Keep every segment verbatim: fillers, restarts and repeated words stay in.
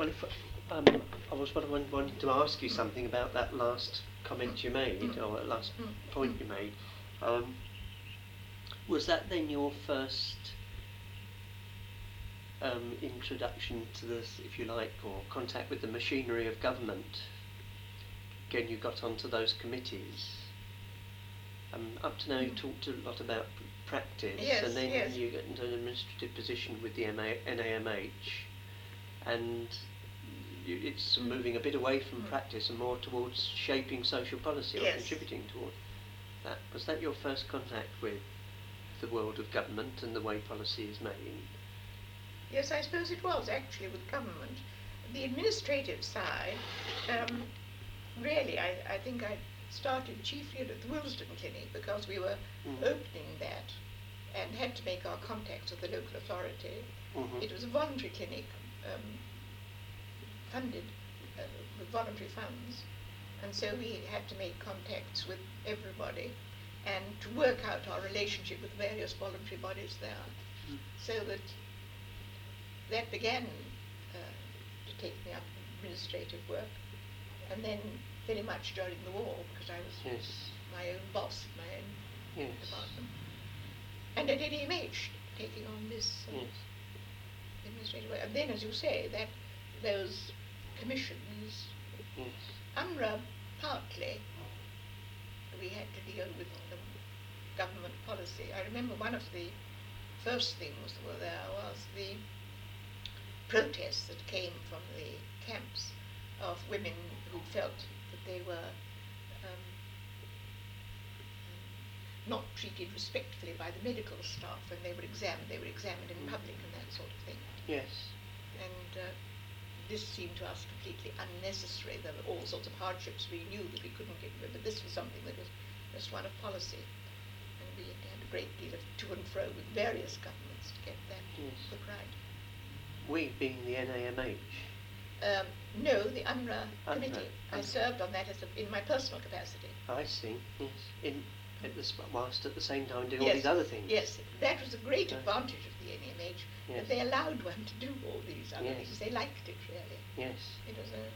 Well, if, um, I was wanting, wanting to ask you something about that last comment you made, Mm. or that last Mm. point Mm. you made. Um, was that then your first um, introduction to this, if you like, or contact with the machinery of government? Again, you got onto those committees. Um, up to now, you talked a lot about p- practice, Yes, and then yes. you get into an administrative position with the M A N A M H, and you, it's Mm. moving a bit away from Mm. practice and more towards shaping social policy or Yes. contributing toward that. Was that your first contact with the world of government and the way policy is made? Yes, I suppose it was actually with government. The administrative side, um, really, I, I think I started chiefly at the Willesden Clinic because we were Mm. opening that and had to make our contacts with the local authority. Mm-hmm. It was a voluntary clinic, um, funded uh, with voluntary funds, and so we had to make contacts with everybody and to work out our relationship with various voluntary bodies there, Mm. so that that began uh, to take me up in administrative work, and then very much during the war, because I was Yes. my own boss, my own Yes. department, and at N A M H taking on this um, Yes. administrative work. And then, as you say, that those commissions, Yes. U N R W A partly, we had to deal with um, government policy. I remember one of the first things that were there was the protests that came from the camps of women who felt that they were um, not treated respectfully by the medical staff when they were examined. They were examined in Mm. public and that sort of thing. Yes. And uh, this seemed to us completely unnecessary. There were all sorts of hardships we knew that we couldn't get rid of, but this was something that was just one of policy. And we had a great deal of to and fro with various governments to get that Yes. put right. We being the N A M H. Um, no, the U N R W A U N R W A, committee. I U N R W A. served on that as a, in my personal capacity. I see. Yes. In at the, sp- whilst at the same time doing all Yes, these other things. yes, that was a great Yeah. advantage of the N A M H, Yes. that they allowed one to do all these other Yes. things. They liked it, really. Yes. It was a...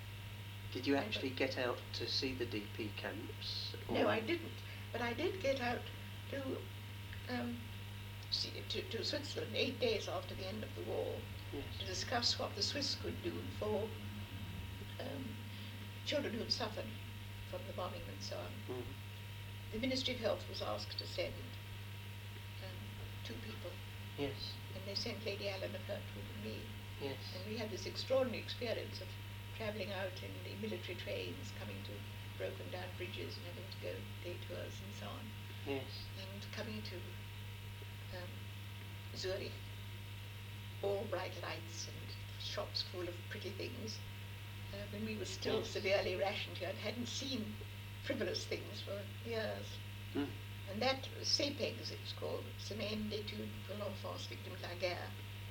Did you I actually don't- get out to see the D P camps? No, or- I didn't. But I did get out to, um, see, to, to Switzerland eight days after the end of the war Yes. to discuss what the Swiss could do for um, children who had suffered from the bombing and so on. Mm. The Ministry of Health was asked to send um, two people, Yes. and they sent Lady Eleanor Pertwood and me. Yes. And we had this extraordinary experience of travelling out in the military trains, coming to broken down bridges and having to go day tours and so on, Yes. and coming to um, Zurich, all bright lights and shops full of pretty things, uh, when we were still Yes. severely rationed here and hadn't seen frivolous things for years. Mm. And that SEPEG, as it's called, Semaine d'Etudes pour l'Enfance Victime de la Guerre,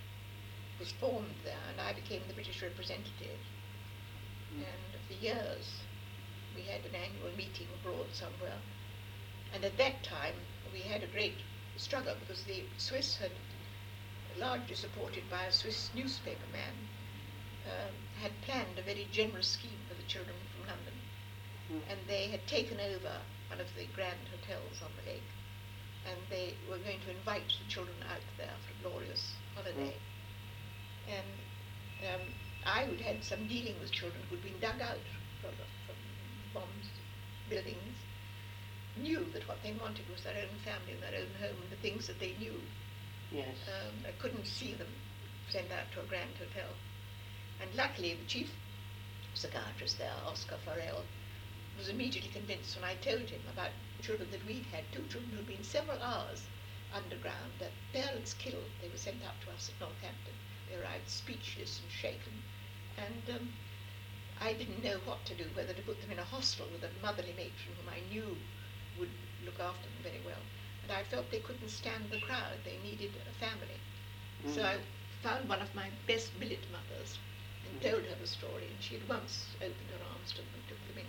was formed there, and I became the British representative. Mm. And for years we had an annual meeting abroad somewhere, and at that time we had a great struggle because the Swiss had, largely supported by a Swiss newspaper man, um, had planned a very generous scheme for the children from London. Mm. And they had taken over one of the grand hotels on the lake, and they were going to invite the children out there for a glorious holiday. And um, I who'd had some dealing with children who'd been dug out from, from bombs, buildings, knew that what they wanted was their own family and their own home and the things that they knew. Yes. Um, I couldn't see them sent out to a grand hotel. And luckily the chief psychiatrist there, Oscar Farrell, was immediately convinced when I told him about children that we'd had, two children who'd been several hours underground, their parents killed. They were sent up to us at Northampton. They arrived speechless and shaken. And um, I didn't know what to do, whether to put them in a hostel with a motherly matron whom I knew would look after them very well. And I felt they couldn't stand the crowd. They needed a family. Mm. So I found one of my best billet mothers and Mm. told her the story, and she at once opened her arms to them and took them in.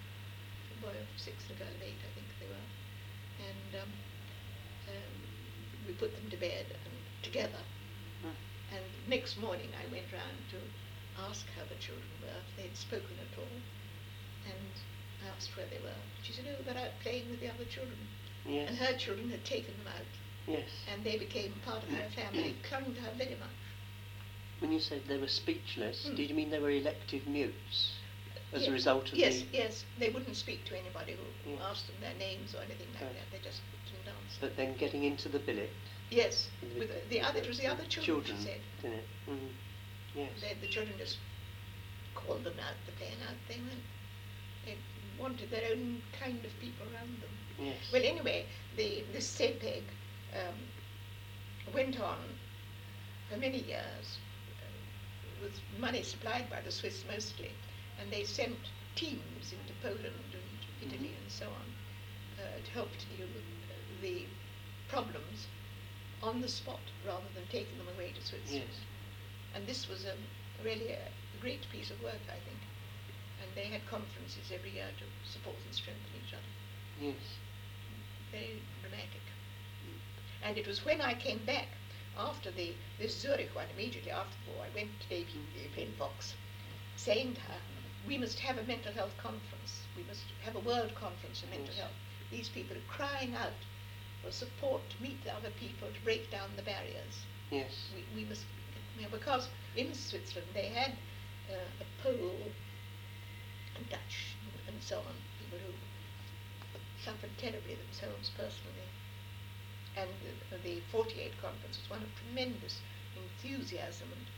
A boy of six and a girl of eight, I think they were. And um, um, we put them to bed and together. Mm. And next morning I went round to ask how the children were, if they'd spoken at all, and I asked where they were. She said, oh, they're out playing with the other children. Yes. And her children had taken them out, Yes. and they became part of her family, clung to her very much. When you said they were speechless, Mm. did you mean they were elective mutes as Yes. a result of Yes, the... yes, they wouldn't speak to anybody who Yeah. asked them their names or anything like Right. that. They just didn't answer. But then getting into the billet... Yes, the- with the, the other, it was the other children, children, she said. didn't it? Mm. Yes. They, the children just called them out, the playing out thing, and they wanted their own kind of people around them. Yes. Well, anyway, the this C E P E G um, went on for many years uh, with money supplied by the Swiss mostly, and they sent teams into Poland and Italy Mhm. and so on uh, to help to deal with uh, the problems on the spot rather than taking them away to Switzerland. Yes. And this was um, really a, a great piece of work, I think. And they had conferences every year to support and strengthen each other. Yes. Very dramatic. And it was when I came back after the this Zurich one, immediately after the war, I went to Lady Pen Fox, saying to her, we must have a mental health conference. We must have a world conference on mental Yes. health. These people are crying out for support to meet the other people, to break down the barriers. Yes. We, we must, you know, because in Switzerland they had uh, a Pole, a Dutch, and so on, people who suffered terribly themselves personally. And the, the forty-eight conference was one of tremendous enthusiasm and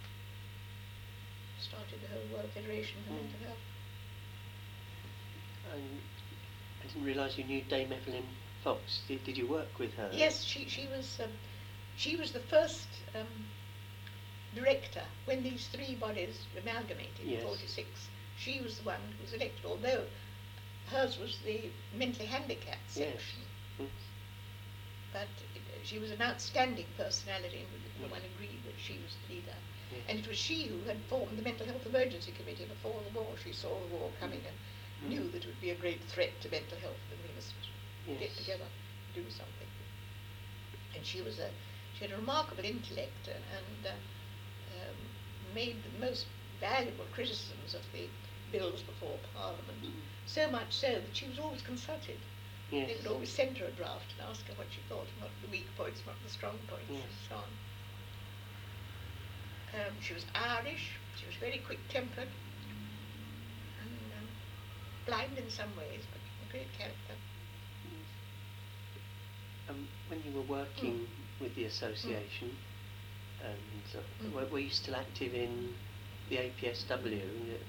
started the whole World Federation for Mm. Mental Health. And I didn't realise you knew Dame Evelyn Fox. Did, did you work with her? Yes, she, she was um, she was the first um, director when these three bodies amalgamated Yes. in forty-six. She was the one who was elected, although hers was the mentally handicapped Yes. section. Yes. But it, she was an outstanding personality, and everyone Yes. agreed that she was the leader. Yes. And it was she who had formed the Mental Health Emergency Committee before the war. She saw the war coming and Mm. knew that it would be a great threat to mental health, and we must get Yes. together and do something. And she was a she had a remarkable intellect and, and uh, um, made the most valuable criticisms of the bills before Parliament. Mm. So much so that she was always consulted. Yes. They would always send her a draft and ask her what she thought, and what the weak points, what the strong points, Yes. and so on. Um, she was Irish. She was very quick-tempered and um, blind in some ways, but a great character. Um, when you were working with the association, and uh, Mm. were, were you still active in the A P S W?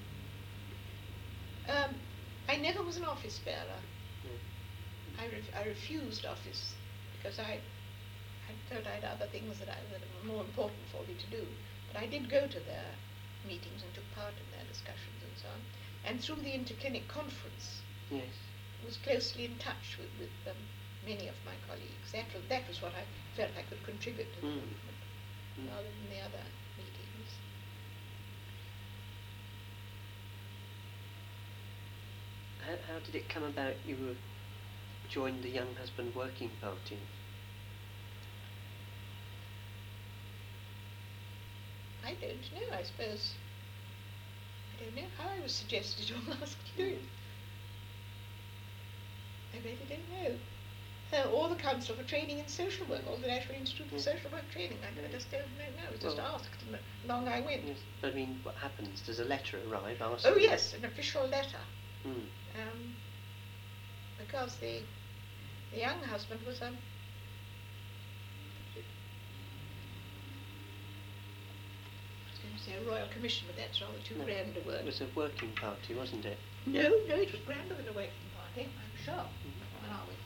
Um, I never was an office bearer. Yeah. I, ref- I refused office because I, I felt I had other things that, I, that were more important for me to do. But I did go to their meetings and took part in their discussions and so on. And through the Interclinic Conference, Yes. was closely in touch with, with um, many of my colleagues. That was, that was what I felt I could contribute to the Mm. movement, Mm. rather than the other meetings. How, how did it come about you were joined the Young Husband Working Party? I don't know, I suppose. I don't know how I was suggested or asked to do it. I really don't know. Uh, or the Council for Training in Social Work, or the National Institute for Mm. Social Work Training. I, I just don't know. I was just Well- asked, and along I went. Yes. But I mean, what happens? Does a letter arrive asking? Oh yes, an official letter. Mm. Um, because the the young husband was um, I was going to say a royal commission, but that's rather too No, grand a word. It was a working party, wasn't it? No, no, it was grander than a working party, I'm sure. Where are we?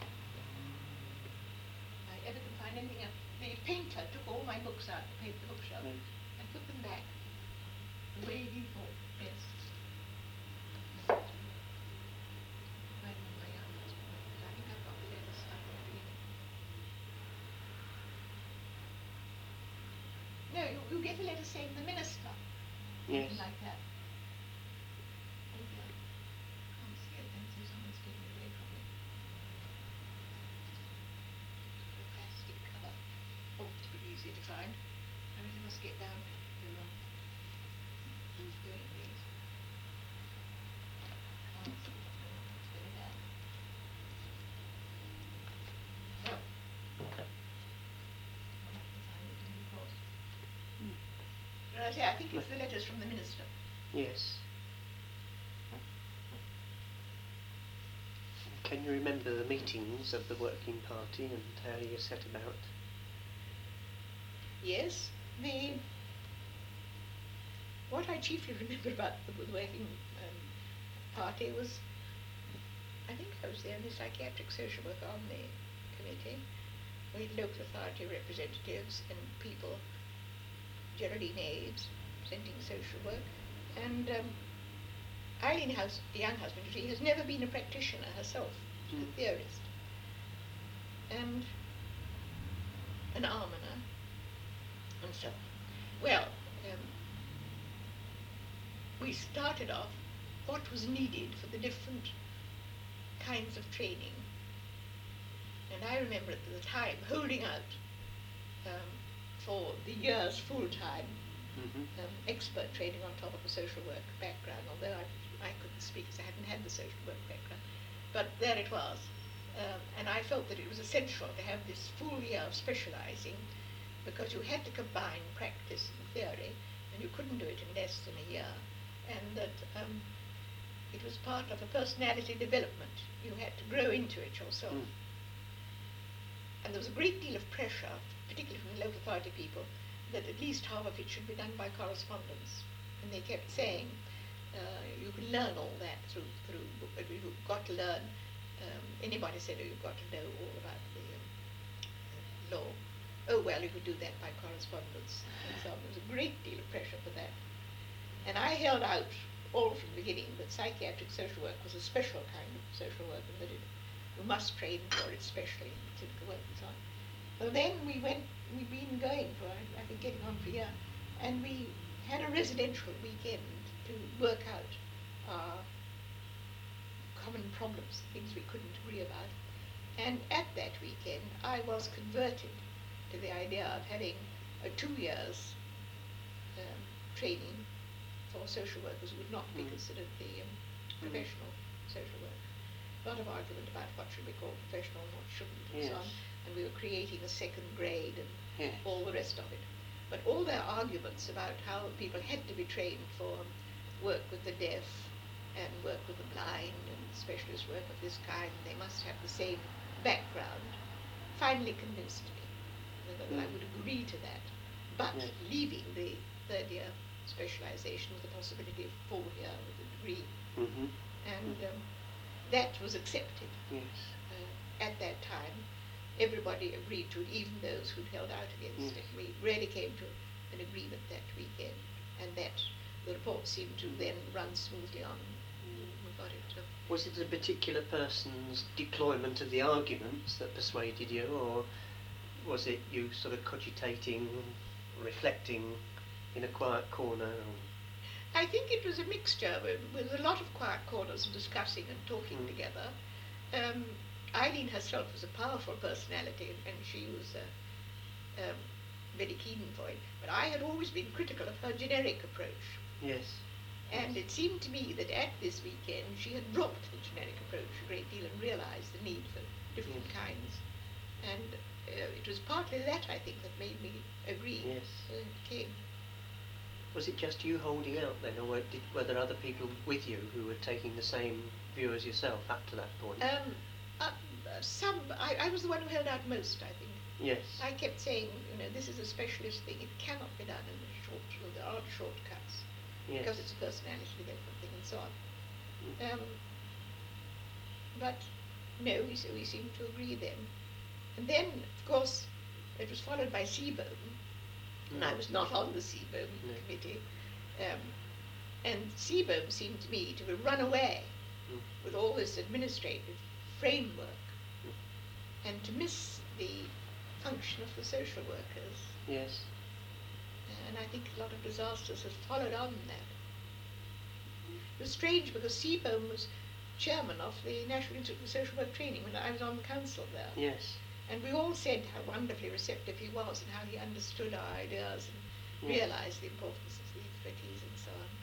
I ever could find anything else. The painter took all my books out to paint the bookshelf Mm. and put them back the way he thought best. When my young husband, I think I've got the letter stuck in the beginning. No, you, you get a letter saying the minister. Yes. Something like that. Oh dear. Can't see it then, so someone's taken it away from me. A plastic cover. Ought to be easy to find. I really must get down to um, I say, I think it's the letters from the minister. Yes. Can you remember the meetings of the Working Party and how you set about? Yes, the what I chiefly remember about the, the Working um, Party was, I think I was the only psychiatric social worker on the committee. We had local authority representatives and people, Geraldine Aves, presenting social work, and um, Eileen House, the young husband, she has never been a practitioner herself, she's Mm. a theorist, and an almoner, and so on. Well, um, we started off what was needed for the different kinds of training. And I remember at the time holding out um, for the year's full-time Mm-hmm. um, expert training on top of a social work background, although I, I couldn't speak because I hadn't had the social work background. But there it was. Um, and I felt that it was essential to have this full year of specialising, because you had to combine practice and theory, and you couldn't do it in less than a year. And that um, it was part of a personality development. You had to grow into it yourself. Mm. And there was a great deal of pressure, particularly from the local authority people, that at least half of it should be done by correspondence. And they kept saying, uh, you can learn all that through, through book, but you've got to learn, um, anybody said, oh, you've got to know all about the um, uh, law. Oh, well, you could do that by correspondence. And so there was a great deal of pressure for that. And I held out all from the beginning that psychiatric social work was a special kind of social work, and that it, you must train for it specially in clinical work and so on. So then we went, we've been going for, I think, getting on for a year, and we had a residential weekend to work out our common problems, things we couldn't agree about. And at that weekend, I was converted to the idea of having a two years um, training for social workers who would not be Mm. considered the um, professional social work. A lot of argument about what should be called professional and what shouldn't, and Yes. so on. And we were creating a second grade and Yes. all the rest of it. But all their arguments about how people had to be trained for work with the deaf and work with the blind and specialist work of this kind, they must have the same background, finally convinced me that I Mm. would agree to that, but Yes. leaving the third year specialisation with the possibility of full year with a degree. Mm-hmm. And um, that was accepted. Yes. Uh, at that time, everybody agreed to it, even those who'd held out against Yes. it. We really came to an agreement that weekend, and that the report seemed to then run smoothly on. We got it to. Was it a particular person's deployment of the arguments that persuaded you, or was it you sort of cogitating, reflecting in a quiet corner? Or? I think it was a mixture with, with a lot of quiet corners and discussing and talking Mm. together. Um, Eileen herself was a powerful personality, and, and she was uh, um, very keen for it. But I had always been critical of her generic approach. Yes. And it seemed to me that at this weekend she had dropped the generic approach a great deal and realised the need for different Yes. kinds. And uh, it was partly that, I think, that made me agree. Yes. Uh, it came. Was it just you holding out then, or were, did, were there other people with you who were taking the same view as yourself up to that point? Um, uh, some, I, I was the one who held out most, I think. Yes. I kept saying, you know, this is a specialist thing. It cannot be done in a short, well, there aren't shortcuts. Yes. Because it's a personality development thing and so on. Mm. Um, but no, we, we seemed to agree then. And then, of course, it was followed by C B O M, and I was not on the C B O M No. committee. Um, and C B O M seemed to me to have run away Mm. with all this administrative framework Mm. and to miss the function of the social workers. Yes. And I think a lot of disasters have followed on that. It was strange because C B O M was chairman of the National Institute for Social Work Training when I was on the council there. Yes. And we all said how wonderfully receptive he was and how he understood our ideas and Yes. realised the importance of the expertise and so on.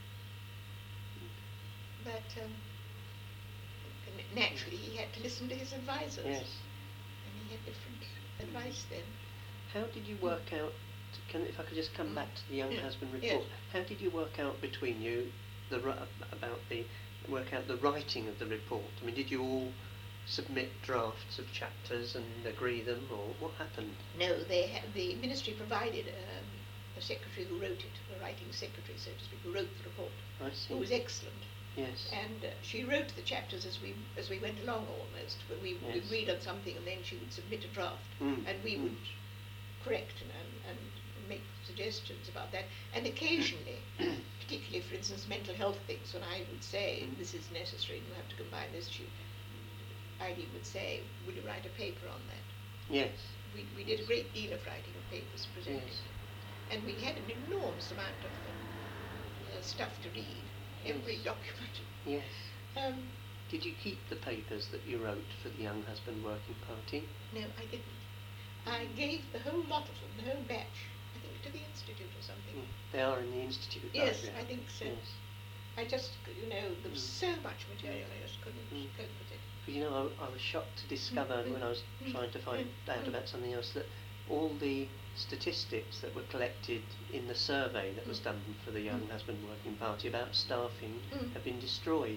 But um, n- naturally he had to listen to his advisors. Yes. And he had different advice then. How did you work out can, if I could just come Mm. back to the young Yeah. husband Yes. report, how did you work out between you the ri- about the work out the writing of the report? I mean, did you all submit drafts of chapters and agree them, or what happened? No, they ha- the ministry provided um, a secretary who wrote it, a writing secretary, so to speak, who wrote the report, I see. who was excellent. Yes. And uh, she wrote the chapters as we as we went along almost. But we Yes. would read on something, and then she would submit a draft, Mm. and we Mm. would correct and, and, and make suggestions about that. And occasionally, particularly for instance mental health things, when I would say Mm. this is necessary and you have to combine this, she, Eileen would say, will you write a paper on that? Yes. We, we did a great deal of writing of papers presenting. Yes. And we had an enormous amount of uh, uh, stuff to read, every Yes. document. Yes. Um, Did you keep the papers that you wrote for the Young Husband Working Party? no, I didn't. I gave the whole lot of them, the whole batch, I think to the Institute or something. Mm. They are in the Institute. Yes, aren't they? I think so. Yes. I just, you know, there was Mm. so much material, I just couldn't Mm. cope with it. But you know, I, I was shocked to discover Mm, when I was mm, trying to find mm, out mm. about something else that all the statistics that were collected in the survey that was Mm. done for the Young Mm. Husband Working Party about staffing Mm. have been destroyed.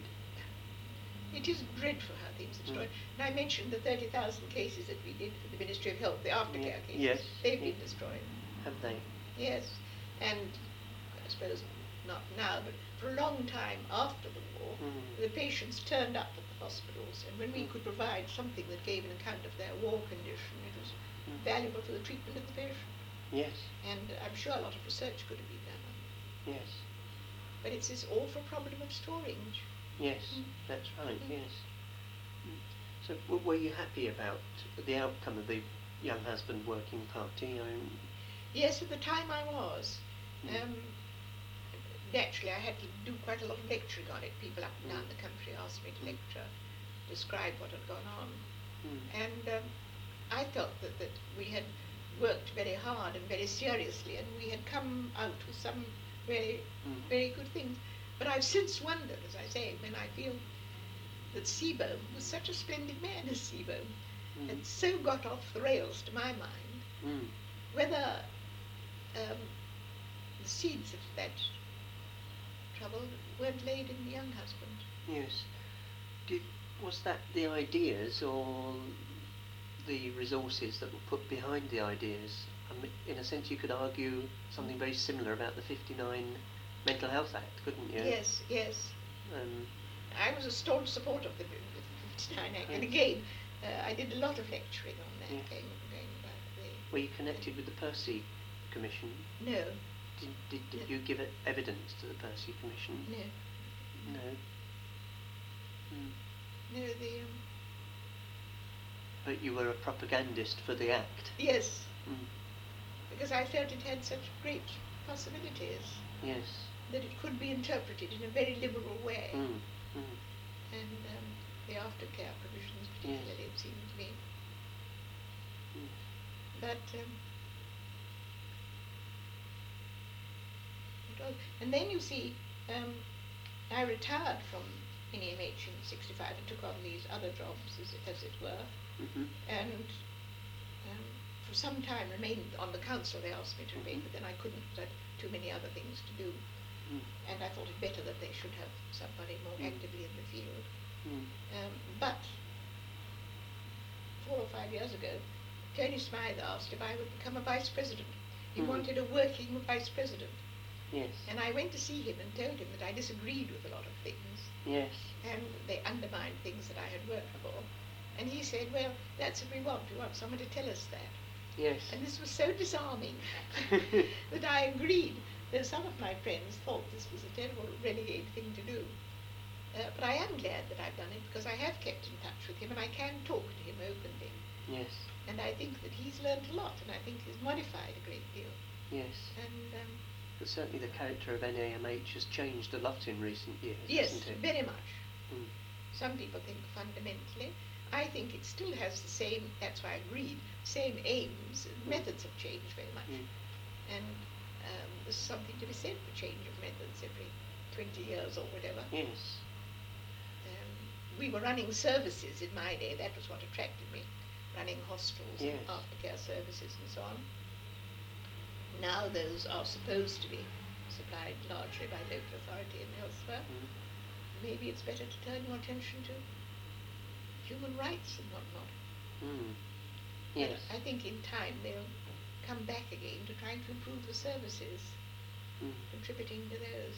It is dreadful how things are Mm. destroyed. And I mentioned the thirty thousand cases that we did for the Ministry of Health, the aftercare Yeah. cases. Yes. They've Yeah. been destroyed. Have they? Yes. And I suppose not now, but for a long time after the war, Mm. the patients turned up at the hospitals, and when we Mm. could provide something that gave an account of their war condition, it was Mm. valuable for the treatment of the patient. Yes. And uh, I'm sure a lot of research could have been done on it. Yes. But it's this awful problem of storing. Yes. Mm. That's right. Mm. Yes. Mm. So, w- were you happy about the outcome of the Young Husband Working Party? I mean, Yes, at the time I was. Mm. Um, naturally, I had to do quite a lot of lecturing on it. People up and down Mm. the country asked me to Mm. lecture, describe what had gone on. mm. And um, I felt that, that we had worked very hard and very seriously, and we had come out with some very, Mm. very good things. But I've since wondered, as I say, when I feel that Seabohm was such a splendid man as Seabohm, Mm. had so got off the rails to my mind, Mm. whether um, the seeds of that trouble weren't laid in the young husband. Yes. Did, was that the ideas or the resources that were put behind the ideas? I mean, in a sense, you could argue something very similar about the fifty-nine Mental Health Act, couldn't you? Yes, yes. Um, I was a staunch supporter of the fifty-nine Act, and Yes. again, uh, I did a lot of lecturing on that, Yes. going, going about the... were you connected with the Percy Commission? No, Did, did, did No. you give it evidence to the Percy Commission? no, No. Mm. no, the... Um, But you were a propagandist for the Act. yes, Mm. because I felt it had such great possibilities, Yes. that it could be interpreted in a very liberal way. Mm. Mm. And um, the aftercare provisions particularly, it seemed to me. Mm. But, um, it was, and then you see, um, I retired from N E M H in sixty-five and took on these other jobs, as, as it were, Mm-hmm. and um, for some time remained on the council. They asked me to remain, Mhm. but then I couldn't, because I had too many other things to do, Mm. and I thought it better that they should have somebody more Mm. actively in the field. Mm. Um, but four or five years ago, Tony Smythe asked if I would become a vice president. He Mhm. wanted a working vice president. Yes. And I went to see him and told him that I disagreed with a lot of things, Yes. and they undermined things that I had worked for. And he said, well, that's what we want. We want someone to tell us that. Yes. And this was so disarming that I agreed, though some of my friends thought this was a terrible renegade thing to do. Uh, but I am glad that I've done it, because I have kept in touch with him and I can talk to him openly. Yes. And I think that he's learnt a lot, and I think he's modified a great deal. Yes. And um, But certainly the character of N A M H has changed a lot in recent years, yes, hasn't it? very much. Mm. Some people think fundamentally. I think it still has the same, that's why I agreed, same aims. Mm. Methods have changed very much. Mm. And um, there's something to be said for change of methods every twenty years or whatever. Yes. Um, we were running services in my day, that was what attracted me. Running hostels Yes. and aftercare services and so on. now those are supposed to be supplied largely by local authority and elsewhere. Mm. Maybe it's better to turn your attention to human rights and whatnot. Mm. But Yes. I think in time they'll come back again to trying to improve the services, Mm. contributing to those.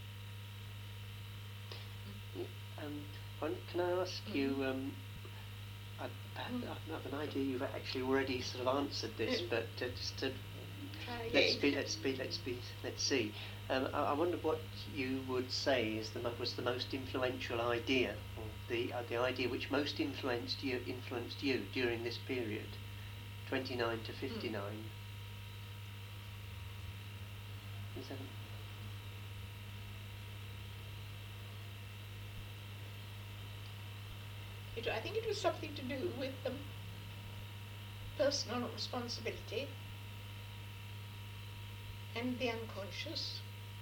Yeah, um, one- can I ask Mhm. you? Um, I, I have Mm. I have an idea you've actually already sort of answered this, Mm. but uh, just to Try let's again. be, let's be, let's be, let's see. Um, I, I wonder what you would say is the mo- was the most influential idea, or the uh, the idea which most influenced you influenced you during this period, twenty-nine to fifty-nine. Is that? It, I think it was something to do with the personal responsibility and the unconscious,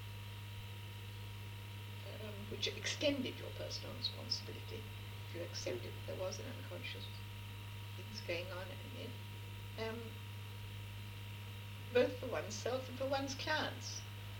um, which extended your personal responsibility if you accepted that there was an unconscious things going on in it, um, both for oneself and for one's clients,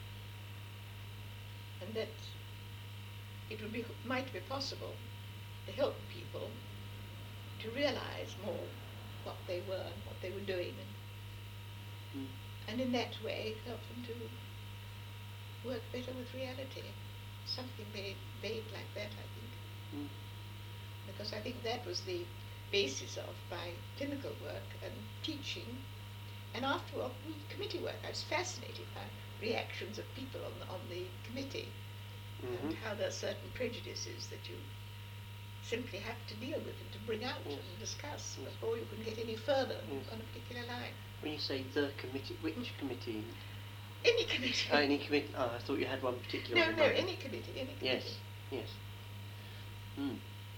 and that it would be might be possible to help people to realize more what they were and what they were doing, and, Mm. and in that way help them to work better with reality. Something very vague like that, I think. Mm. Because I think that was the basis of my clinical work and teaching, and after all, committee work. I was fascinated by reactions of people on the, on the committee, Mm-hmm. and how there are certain prejudices that you simply have to deal with and to bring out Yes. and discuss Yes. before you can get any further Yes. on a particular line. When you say the committee, which committee? Any committee. Oh, any committee? Oh, I thought you had one particular no, one in no, mind. any committee, any committee. Yes, yes. Mm.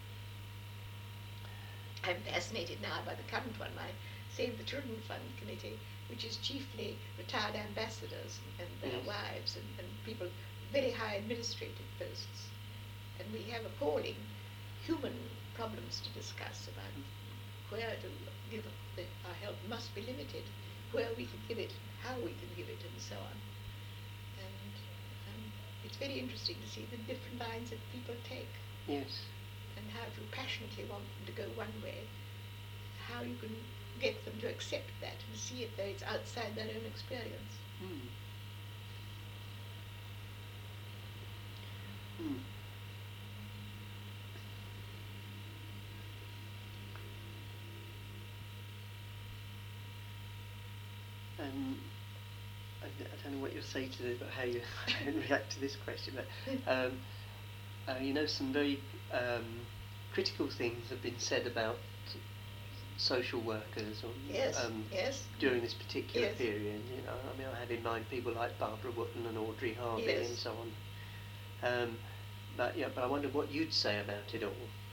I'm fascinated now by the current one, my Save the Children Fund committee, which is chiefly retired ambassadors and, and their Yes. wives and, and people very high administrative posts. And we have appalling human problems to discuss about where to give the, our help must be limited, where we can give it, how we can give it, and so on. And um, it's very interesting to see the different lines that people take, Yes. and how if you passionately want them to go one way, how you can get them to accept that and see it though it's outside their own experience. Mm. Mm. Um, I, I don't know what you'll say to this, but how you react to this question. But um, uh, you know, some very um, critical things have been said about social workers or, Yes, um, yes. during this particular Yes. period. You know, I mean, I have in mind people like Barbara Wootton and Audrey Harvey Yes. and so on. Um, but yeah, but I wonder what you'd say about it all.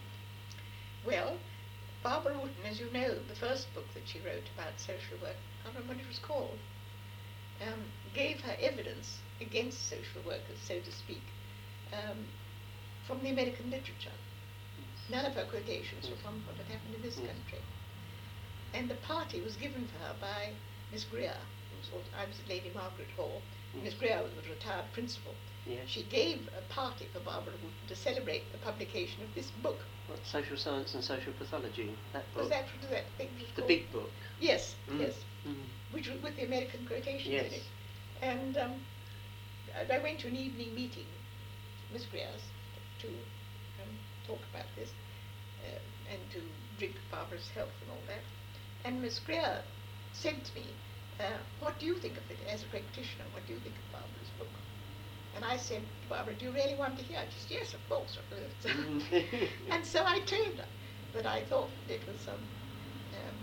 Well, Barbara Wootton, as you know, the first book that she wrote about social work, I don't remember what it was called, um, gave her evidence against social workers, so to speak, um, from the American literature. None of her quotations were from what had happened in this Yes. country. And a party was given for her by Miss Greer, who was also, I was at Lady Margaret Hall. Yes. Miss Greer was the retired principal. Yes. She gave a party for Barbara Wootton to celebrate the publication of this book. What, Social Science and Social Pathology, that book. Was that what that thing was The called? big book. Yes, Mm. yes. Mm. Which was with the American quotation Yes. in it. And um, I I went to an evening meeting, Miss Greer's, to um, talk about this uh, and to drink Barbara's health and all that. And Miss Greer said to me, uh, what do you think of it as a practitioner? What do you think of Barbara's book? And I said, Barbara, do you really want to hear? She said, yes, of course. Mm. And so I told her that I thought it was um, um,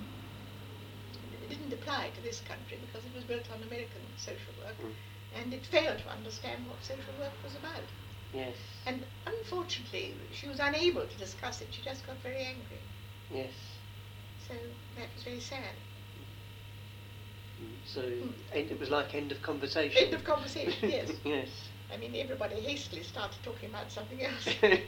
it didn't apply to this country because it was built on American social work, Mm. and it failed to understand what social work was about. Yes. And unfortunately, she was unable to discuss it. She just got very angry. Yes. So that was very sad. Mm. So Mm. end, it was like end of conversation. End of conversation, yes. Yes. I mean, everybody hastily started talking about something else.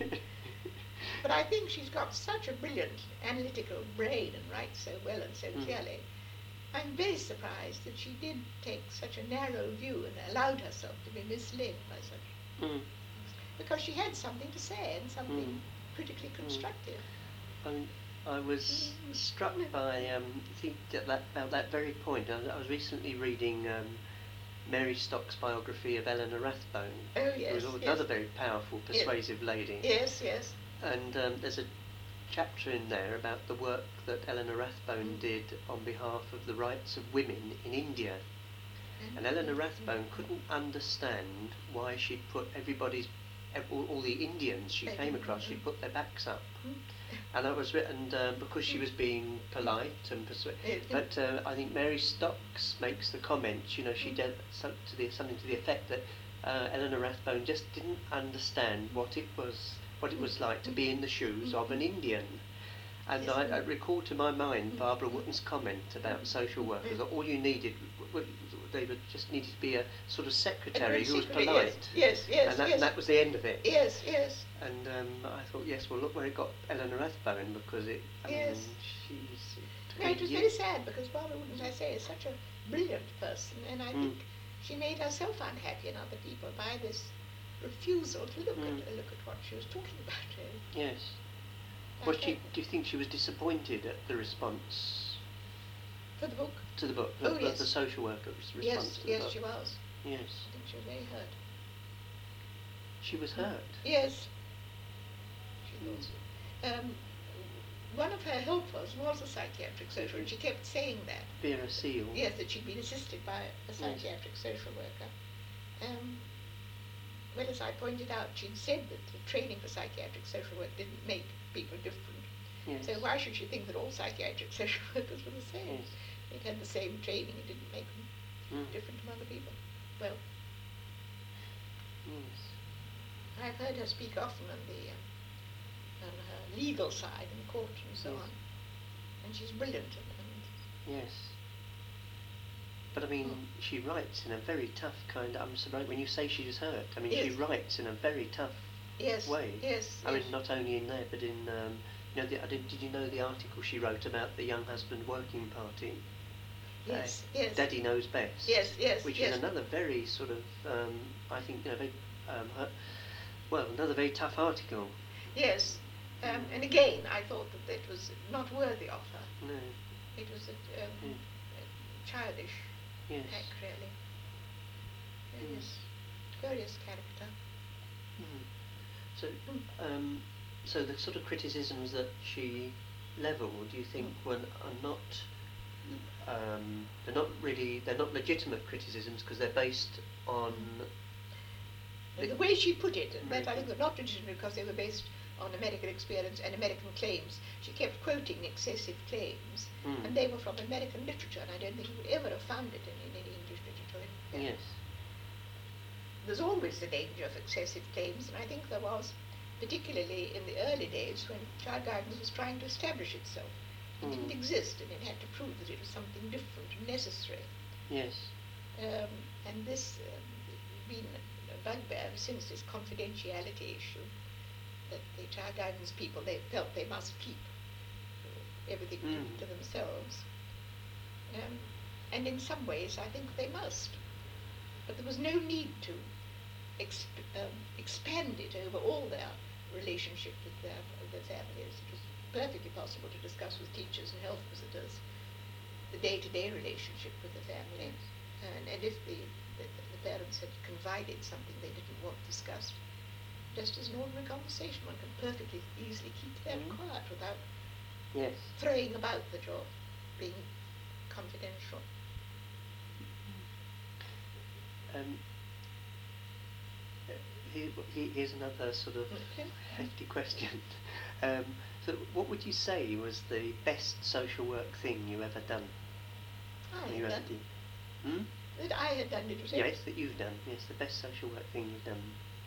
But I think she's got such a brilliant analytical brain and writes so well and so Mm. clearly I'm very surprised that she did take such a narrow view and allowed herself to be misled by such. Mm. Because she had something to say and something Mm. critically constructive. Um, I was Mm. struck by um, I think that, that about that very point. I, I was recently reading um, Mary Stock's biography of Eleanor Rathbone, Oh yes, who was yes. another very powerful, persuasive lady. Yes, yes. And um, there's a chapter in there about the work that Eleanor Rathbone Mm. did on behalf of the rights of women in India. Mm. And Eleanor Rathbone couldn't understand why she'd put everybody's, ev- all, all the Indians she came across, she'd put their backs up. Mm. And that was written uh, because she was being polite and persuasive. Yes. But uh, I think Mary Stocks makes the comment, you know, she did so, to the, something to the effect that uh, Eleanor Rathbone just didn't understand what it was, what it was like to be in the shoes of an Indian. And I, I recall to my mind Barbara Wotton's comment about social workers, that all you needed, w- w- they would just needed to be a sort of secretary who was polite. Yes, yes, and that, yes. that was the end of it. Yes, yes. And um, I thought, yes, well, look where it got Eleanor Rathbone, because it, I Yes. mean, she's... No, it was very sad because Barbara Wooden, as I say, is such a brilliant person, and I Mm. think she made herself unhappy and other people by this refusal to look Mm. at look at what she was talking about. Really. Yes. I Was she, think do you think she was disappointed at the response for the book? to the book? The, Oh, the, yes. the social worker's response Yes, to the yes, book? she was. Yes. I think she was very hurt. She was hurt. Yes. She was. Um, one of her helpers was a psychiatric social, and she kept saying that. Vera Seal. Yes, that she'd been assisted by a psychiatric social worker. Um, well, as I pointed out, she'd said that the training for psychiatric social work didn't make people different. Yes. So why should she think that all psychiatric social workers were the same? Yes. They had the same training, it didn't make them Mm. different from other people. Well, Yes. I've heard her speak often on the um, on her legal side in court and so Yes. on, and she's brilliant. And, Yes. But I mean, Mm. she writes in a very tough kind of, I'm surprised when you say she was hurt, I mean, she Yes. writes in a very tough yes, way. yes, I yes. mean, not only in there, but in, um, you know, the, I did, did you know the article she wrote about the Young Husband Working Party? yes, uh, yes, Daddy Knows Best. yes, yes, Which yes. is another very sort of, um, I think, you know, very, um, her, well, another very tough article. Yes, um, and again, I thought that it was not worthy of her. No. It was a, um, Mm. a childish Yes. act, really. Mm. Yes, curious character. Mm. So, Mm. um, so the sort of criticisms that she levelled, do you think, Mm. were are not, um, they're not really, they're not legitimate criticisms because they're based on. And the way she put it, that I American. think were not legitimate because they were based on American experience and American claims. She kept quoting excessive claims, Mm. and they were from American literature, and I don't think you would ever have found it in, in any English literature. Yeah. Yes. There's always the danger of excessive claims, and I think there was, particularly in the early days when child guidance was trying to establish itself. It Mm. didn't exist, and it had to prove that it was something different and necessary. Yes. Um, and this um, been a bugbear since, this confidentiality issue, that the child guidance people, they felt they must keep everything Mm. to themselves. Um, and in some ways I think they must. But there was no need to exp- um, expand it over all their relationship with their, their families. It was perfectly possible to discuss with teachers and health visitors the day-to-day relationship with the family. And, and if the, the, the parents had confided something they didn't want discussed, just as an ordinary conversation, one can perfectly easily keep that Mm. quiet without Yes. throwing about the job, being confidential. Um, uh, here, here- here's another sort of Okay. hefty question. Um, so, what would you say was the best social work thing you ever done? I you had ever done, did? Hmm? that I had done, did you say? Yes, that you've done. Yes, the best social work thing you've done.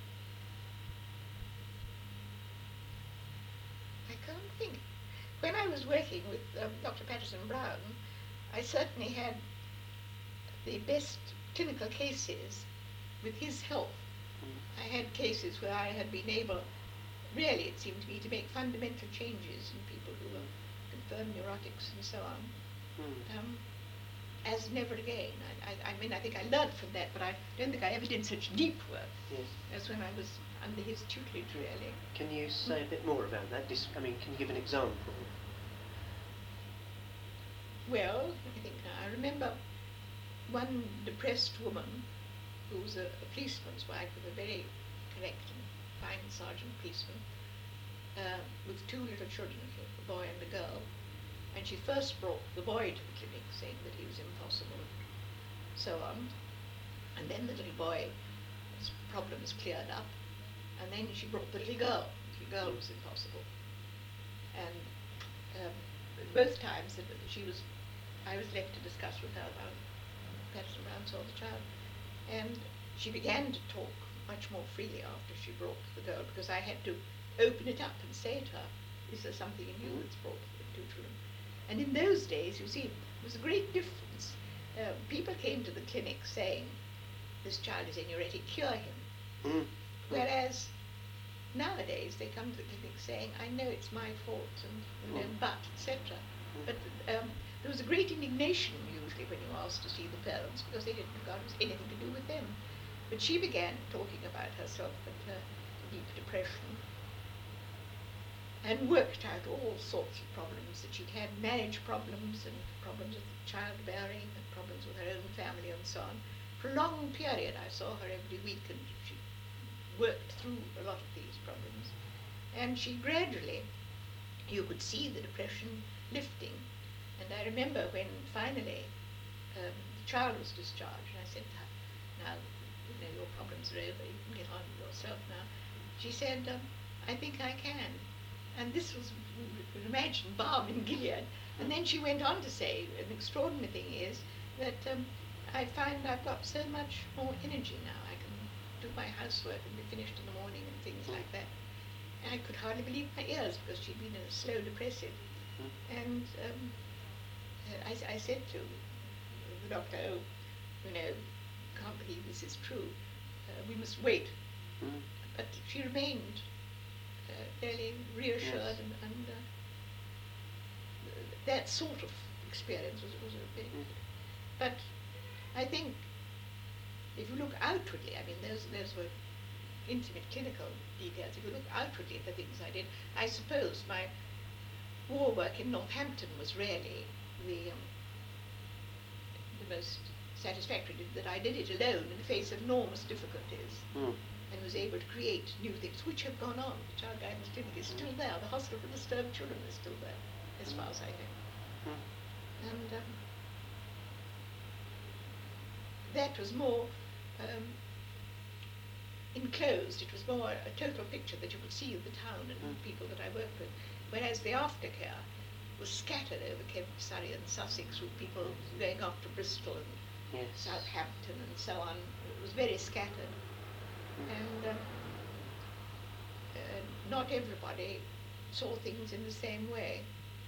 I can't think. When I was working with um, Doctor Patterson Brown, I certainly had the best clinical cases with his help. Mm. I had cases where I had been able, really it seemed to me, to make fundamental changes in people who were confirmed neurotics and so on. Mm. Um, as never again. I, I, I mean, I think I learned from that, but I don't think I ever did such deep work Yes. as when I was under his tutelage, really. Can you say a bit more about that? Dis- I mean, can you give an example? Well, I think now, I remember one depressed woman who was a, a policeman's wife with a very correct and fine sergeant policeman, uh, with two little children, a boy and a girl. And she first brought the boy to the clinic, saying that he was impossible, and so on. And then the little boy's problems cleared up, and then she brought the little girl. The little girl was impossible. And um, both times that she was, I was left to discuss with her about Patterson Brown saw the child. And she began to talk much more freely after she brought the girl, because I had to open it up and say to her, is there something in you that's brought the two children? And in those days, you see, there was a great difference. Uh, people came to the clinic saying, this child is aneureutic, cure him. Mm. Whereas nowadays they come to the clinic saying, I know it's my fault, and you know, Mm. but, et cetera. Mm. But um, there was a great indignation usually when you asked to see the parents, because they didn't regard it as anything to do with them. But she began talking about herself and her deep depression, and worked out all sorts of problems that she'd had, marriage problems and problems with childbearing and problems with her own family and so on. For a long period I saw her every week, and she worked through a lot of these problems. And she gradually, you could see the depression lifting. And I remember when finally um, the child was discharged, and I said to her, now, you know, your problems are over, you can get on with yourself now. She said, um, I think I can. And this was, imagine, balm in Gilead. And then she went on to say, an extraordinary thing is that um, I find I've got so much more energy now. I can do my housework and be finished in the morning and things like that. And I could hardly believe my ears, because she'd been a slow depressive. And um, uh, I, I said to the doctor, oh, you know, can't believe this is true. Uh, we must wait. Mm. But she remained uh, fairly reassured, Yes. and, and uh, that sort of experience was, was a bit. Mm. But I think if you look outwardly, I mean, those, those were intimate clinical details. If you look outwardly at the things I did, I suppose my war work in Northampton was really the, um, the most satisfactory, that I did it alone in the face of enormous difficulties. Mm. And was able to create new things which have gone on. The Child Guidance Clinic is still there. The Hospital for Disturbed Children is still there, as far as I know. Mm. And um, that was more um, enclosed. It was more a total picture that you could see of the town and Mm. the people that I worked with. Whereas the aftercare was scattered over Kent, Surrey and Sussex, with people going off to Bristol and Yes. Southampton and so on. It was very scattered. And um, uh, not everybody saw things in the same way.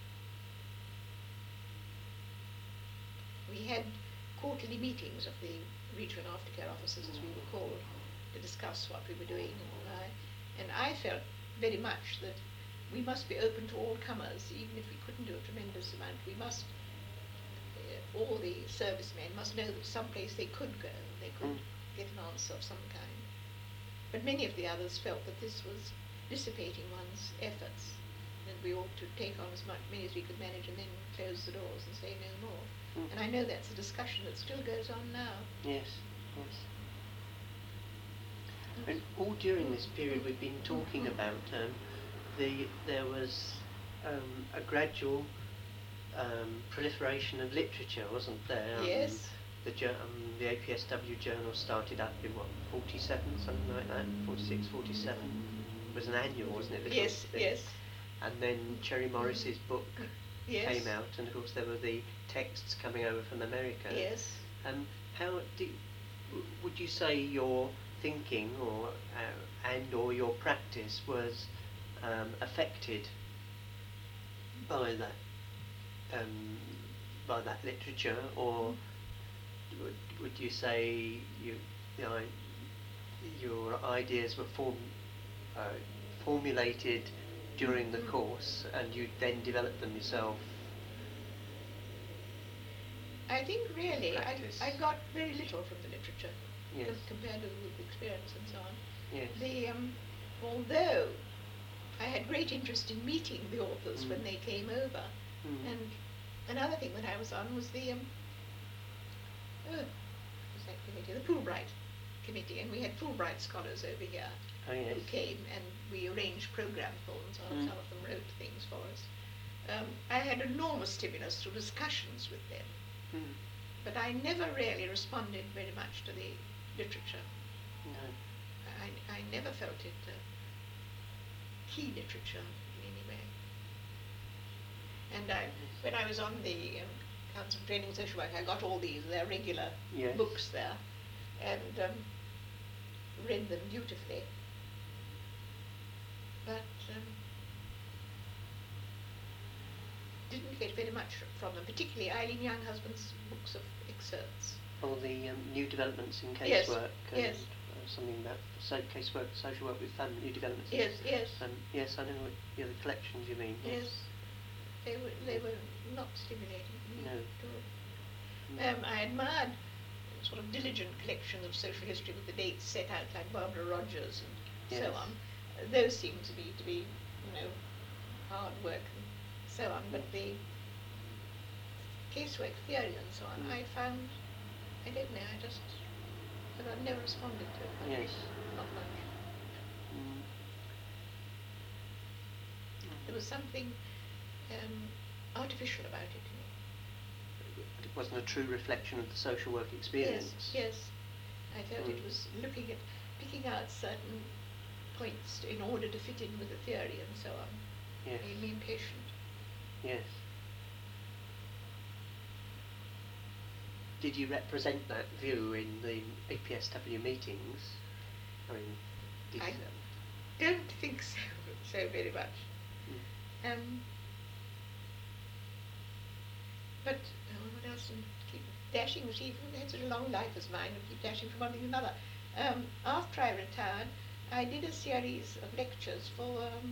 We had quarterly meetings of the regional aftercare officers, as we were called, to discuss what we were doing. And I, and I felt very much that we must be open to all comers, even if we couldn't do a tremendous amount. We must, uh, all the servicemen must know that someplace they could go, they could Mm. get an answer of some kind. But many of the others felt that this was dissipating one's efforts, and we ought to take on as much many as we could manage and then close the doors and say no more. Mm. And I know that's a discussion that still goes on now. Yes. Yes. And all during this period we've been talking about, um, the there was um, a gradual um, proliferation of literature, wasn't there? Um, Yes. The, jour- um, the A P S W journal started up in what, forty-seven, something like that, forty-six, forty-seven. It was an annual, wasn't it? Little Yes, thing. yes, And then Cherry Morris's book yes. came out, and of course there were the texts coming over from America. Yes. Um, how do, w- would you say your thinking or uh, and or your practice was um, affected by that um, by that literature, or would, would you say you, you know, your ideas were form, uh, formulated during the course and you then developed them yourself? I think really I, practice. I got very little from the literature Yes. com- compared to the experience and so on. Yes. The um, although I had great interest in meeting the authors Mm. when they came over, Mm. and another thing that I was on was the um, oh, what was that committee? The Fulbright committee, and we had Fulbright scholars over here Oh, yes. who came, and we arranged program for them. So Mm. some of them wrote things for us. Um, I had enormous stimulus through discussions with them, Mm. but I never really responded very much to the literature. No. I, I never felt it uh, key literature in any way. And I, when I was on the um, Council of Training Social Work, I got all these, their regular Yes. books there, and um, read them dutifully. But um, didn't get very much from them, particularly Eileen Younghusband's books of excerpts. Or the um, new developments in Yes, casework and yes. uh, something about so casework, social work with family, new developments. Yes, yes, Um, yes, I know what, yeah, the collections you mean. Yes. yes. They were they were not stimulating me No. at all. Mm. Um, I admired sort of diligent collections of social history with the dates set out, like Barbara Rogers and Yes. so on. Uh, those seem to be to be, you know, hard work and so on. But the casework theory and so on, Mm. I found, I don't know, I just, I've never responded to it much. Yes. Not much. Mm. There was something um, artificial about it. You know. It wasn't a true reflection of the social work experience. Yes, yes. I felt Mm. it was looking at, picking out certain points to, in order to fit in with the theory and so on. Yes. Made me impatient. Yes. Did you represent that view in the A P S W meetings? I mean, did I um, don't think so, so very much. mm. Um, but uh, what else? And keep dashing, she had such a long life as mine, and keep dashing from one thing to another. Um, after I retired, I did a series of lectures for um,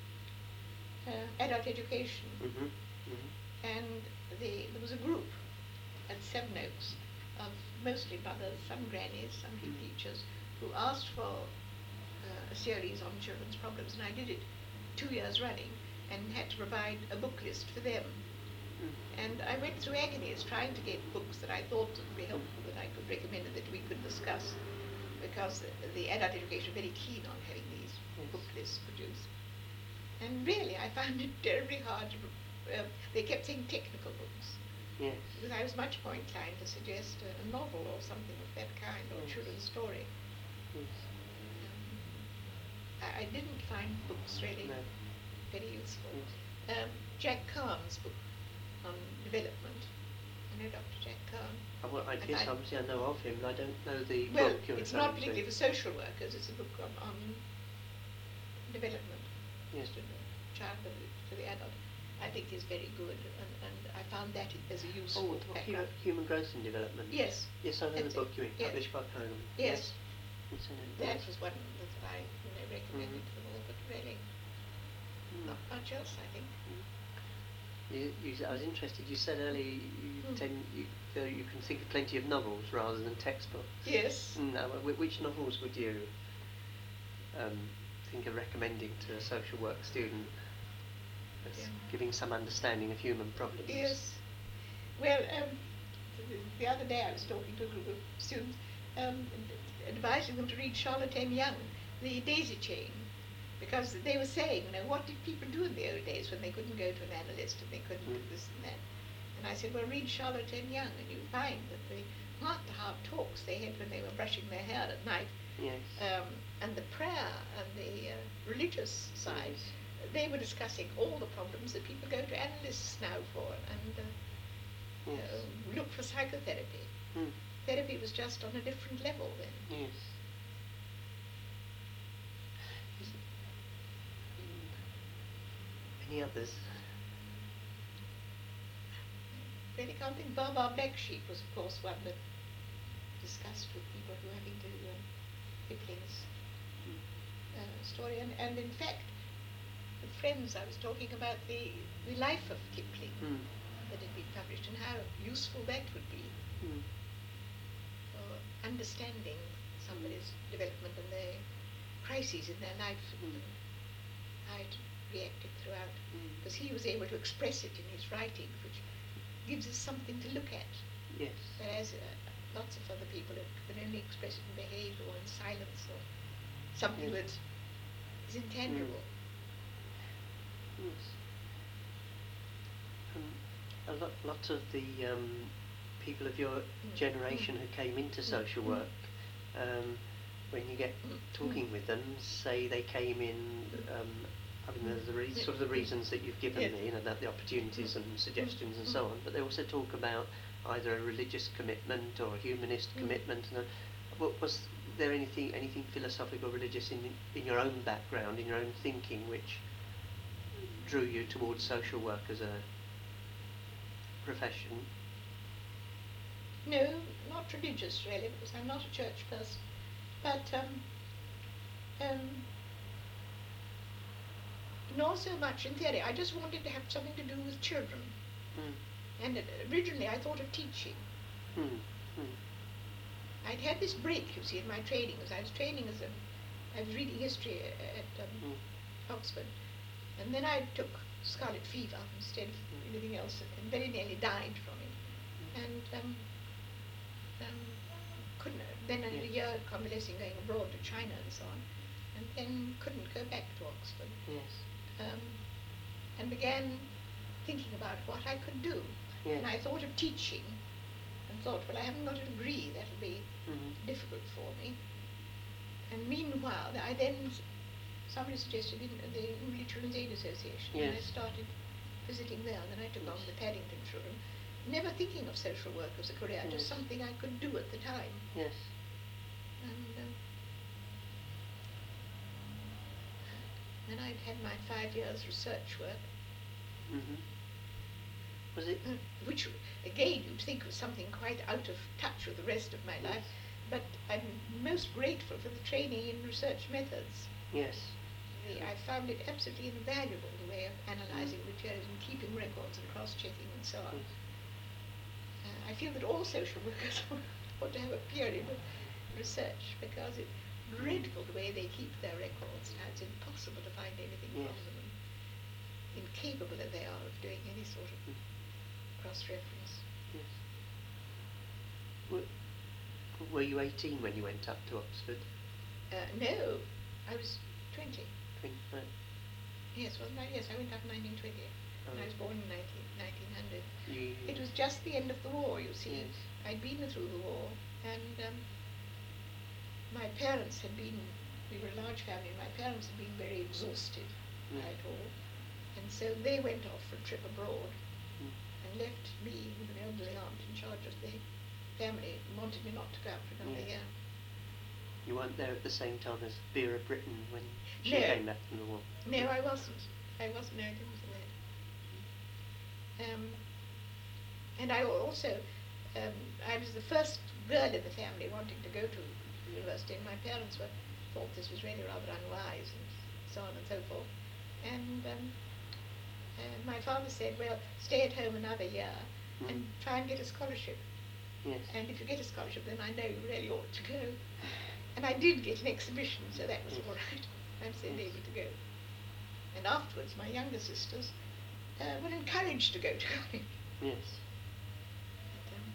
uh, adult education, Mhm. Mhm. and the, there was a group at Seven Oaks of mostly mothers, some grannies, some head Mm. teachers, who asked for uh, a series on children's problems, and I did it two years running and had to provide a book list for them. Mm. And I went through agonies trying to get books that I thought would be helpful, that I could recommend and that we could discuss, because the, the adult education were very keen on having these Yes. book lists produced. And really, I found it terribly hard to, uh, they kept saying technical books, Yes. because I was much more inclined to suggest a, a novel or something of that kind, or a Yes. children's story. Yes. Um, I, I didn't find books really No. very useful. Yes. Um, Jack Kahn's book on development. I know Doctor Jack Kahn. Oh, well, I And guess I- obviously I know of him, and I don't know the Well, book you're it's not referring particularly to. for social workers, it's a book on, on development, Yes. to the child to the, to the adult. I think is very good, and, and I found that as a useful Oh, what, human, background. human growth and development. Yes. Yes, I know That's the it. book you mean, Yes. published by Kogan. Yes. Yes, I know. That Yes. was one that I you know, recommended Mhm. to them all, but really Mm. not much else, I think. You, you, I was interested. You said earlier you, Mm. tend, you, uh, you can think of plenty of novels rather than textbooks. Yes. Mm, now, wh- which novels would you um, think of recommending to a social work student as Yeah. giving some understanding of human problems? Yes. Well, um, the- the other day I was talking to a group of students, um, advising them to read Charlotte M. Young, The Daisy Chain, because they were saying, you know, what did people do in the old days when they couldn't go to an analyst and they couldn't do Mm. this and that? And I said, well, read Charlotte M. Young, and you find that the heart-to-heart talks they had when they were brushing their hair at night, Yes. um, and the prayer and the uh, religious side, Yes. they were discussing all the problems that people go to analysts now for, and uh, Yes. uh, look for psychotherapy. Mm. Therapy was just on a different level then. Yes. Any others? Really can't think. Baba Black Sheep was, of course, one that discussed with people who were having to um, Kipling's uh, story, and, and in fact, with friends, I was talking about the, the life of Kipling, Mm. that had been published, and how useful that would be Mm. for understanding somebody's development and their crises in their life, Mm. and how it reacted throughout. Mm. Because he was able to express it in his writing, which gives us something to look at. Yes. Whereas uh, lots of other people can only express it in behaviour or in silence or something Yes. that is intangible. Yes. Um, a lot, lot of the um, people of your Mm. generation Mm. who came into Mm. social Mm. work, um, when you get Mm. talking with them, say they came in, um, I mean, there's the re- Mm. sort of the reasons that you've given Yes. me, you know, about the opportunities and suggestions and Mm. so on, but they also talk about either a religious commitment or a humanist Mm. commitment. And, uh, what was there anything anything philosophical or religious in in your own background, in your own thinking, which drew you towards social work as a profession? No, not religious really, because I'm not a church person. But um, um, not so much in theory. I just wanted to have something to do with children. Mm. And uh, originally I thought of teaching. Mm. Mm. I'd had this break, you see, in my training, because I was training as a, I was reading history at um, Mm. Oxford, and then I took scarlet fever instead of Mm. anything else, and very nearly died from it. Mm. And um, um, couldn't, then in a Yes. year convalescing, going abroad to China and so on, and then couldn't go back to Oxford. Yes. Um, and began thinking about what I could do. Yes. And I thought of teaching, and thought, well, I haven't got a degree, that'll be Mm. difficult for me. And meanwhile, I then, somebody suggested in the English Children's Aid Association, and I Yes. started visiting there, and then I took on Yes. the Paddington children, never thinking of social work as a career, Yes. just something I could do at the time. Yes. And um, then I'd had my five years research work, Mm-hmm. Was it? uh, which again you'd think was something quite out of touch with the rest of my Yes. life, but I'm most grateful for the training in research methods. Yes. The- I found it absolutely invaluable, the way of analysing materials and keeping records and cross-checking and so on. Yes. Uh, I feel that all social workers ought to have a period of research, because it's dreadful the way they keep their records. Now it's impossible to find anything Yes. from them, and incapable that they are of doing any sort of Mm. cross-reference. Yes. Were, were you eighteen when you went up to Oxford? Uh, no, I was twenty. Twen- uh, Yes, wasn't I? Yes, I went up in nineteen twenty. And I Oh. was born in nineteen, nineteen hundred. you, It was just the end of the war, you see. Yes. I'd been through the war, and um, my parents had been, we were a large family, and my parents had been very exhausted Mm. by it all. And so they went off for a trip abroad Mm. and left me with an elderly aunt in charge of the family, and wanted me not to go out for another Yes. year. you weren't there at the same time as Vera Britton when she No. came back from the war? No, I wasn't. I wasn't. No, I didn't for that. Um, and I also, um, I was the first girl in the family wanting to go to university, and my parents were thought this was really rather unwise, and so on and so forth. And um, uh, my father said, well, stay at home another year Mm. and try and get a scholarship. Yes. And if you get a scholarship, then I know you really ought to go. And I did get an exhibition, so that was Yes. all right. I'm still Yes. able to go. And afterwards, my younger sisters uh, were encouraged to go to college. Yes. But, um,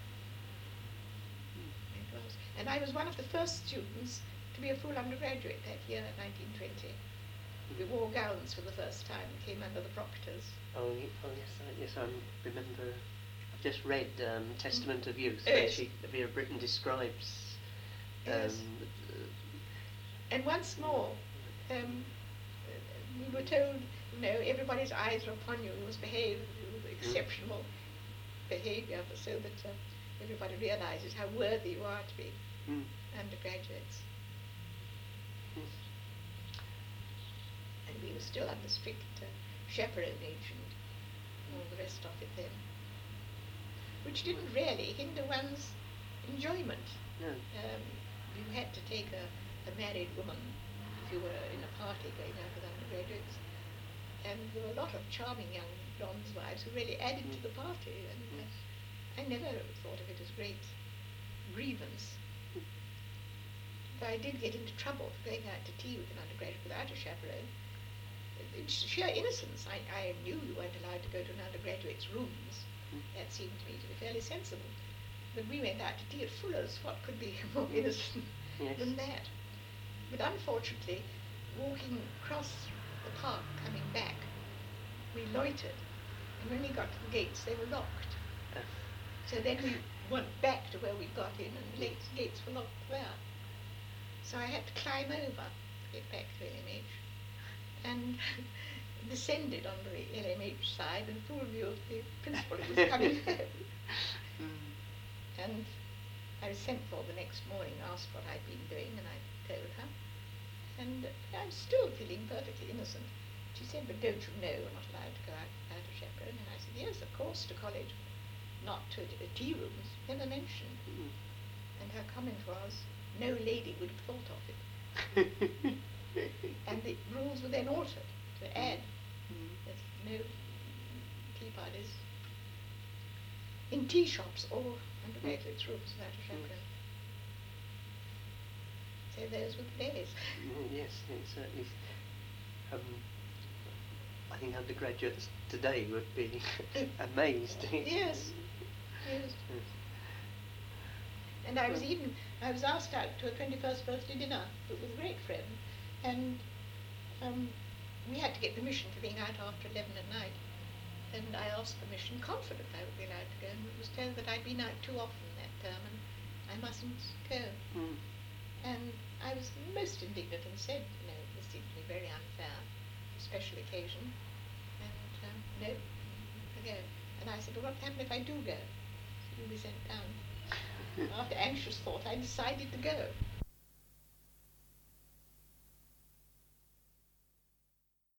it was. And I was one of the first students to be a full undergraduate that year, nineteen twenty. We wore gowns for the first time, came under the proctors. Oh, y- oh yes, I, yes, I remember. I've just read um, Testament of Youth, Yes. where she, Vera Britton describes. Um, Yes. And once more, um, we were told, you know, everybody's eyes are upon you, you must behave with exceptional behaviour, so that uh, everybody realises how worthy you are to be mm, undergraduates. yes. And we were still under strict uh, chaperonage and all the rest of it then, which didn't really hinder one's enjoyment. No. Um, you had to take a, a married woman if you were in a party going out with undergraduates, and there were a lot of charming young Don's wives who really added Mm. to the party, and Yes. uh, I never thought of it as great grievance. But I did get into trouble for going out to tea with an undergraduate without a chaperone. It's sheer innocence. I, I knew you weren't allowed to go to an undergraduate's rooms. Mm. That seemed to me to be fairly sensible. But we went out to tea at Fuller's. What could be more innocent Yes. than that? But unfortunately, walking across the park coming back, we loitered. And when we got to the gates, they were locked. Uh, So then we went back to where we got in, and the gates, gates were locked there. So I had to climb over to get back to L M H, and descended on the L M H side in full view of the principal who was coming home. mm. And I was sent for the next morning, asked what I'd been doing, and I told her. And uh, I'm still feeling perfectly innocent. She said, but don't you know we're not allowed to go out without a chaperone? And I said, yes, of course, to college, not to uh, tea rooms, never mentioned. Mm. And her comment was, no lady would have thought of it. And the rules were then altered to add Mm. that no tea parties in tea shops or undergraduates' rooms without a chaperone. So those were the days. Mm, yes, it certainly. Um, I think undergraduates today would be amazed. Yes, yes. Yes. And I was Well- even, I was asked out to a twenty-first birthday dinner with a great friend, and um, we had to get permission for being out after eleven at night. And I asked permission, confident I would be allowed to go, and was told that I'd been out too often that term and I mustn't go. Mm. And I was most indignant and said, you know, this seemed to me very unfair, a special occasion, and um, no, I go. And I said, well, what happened if I do go? You'll be sent down. After anxious thought, I decided to go.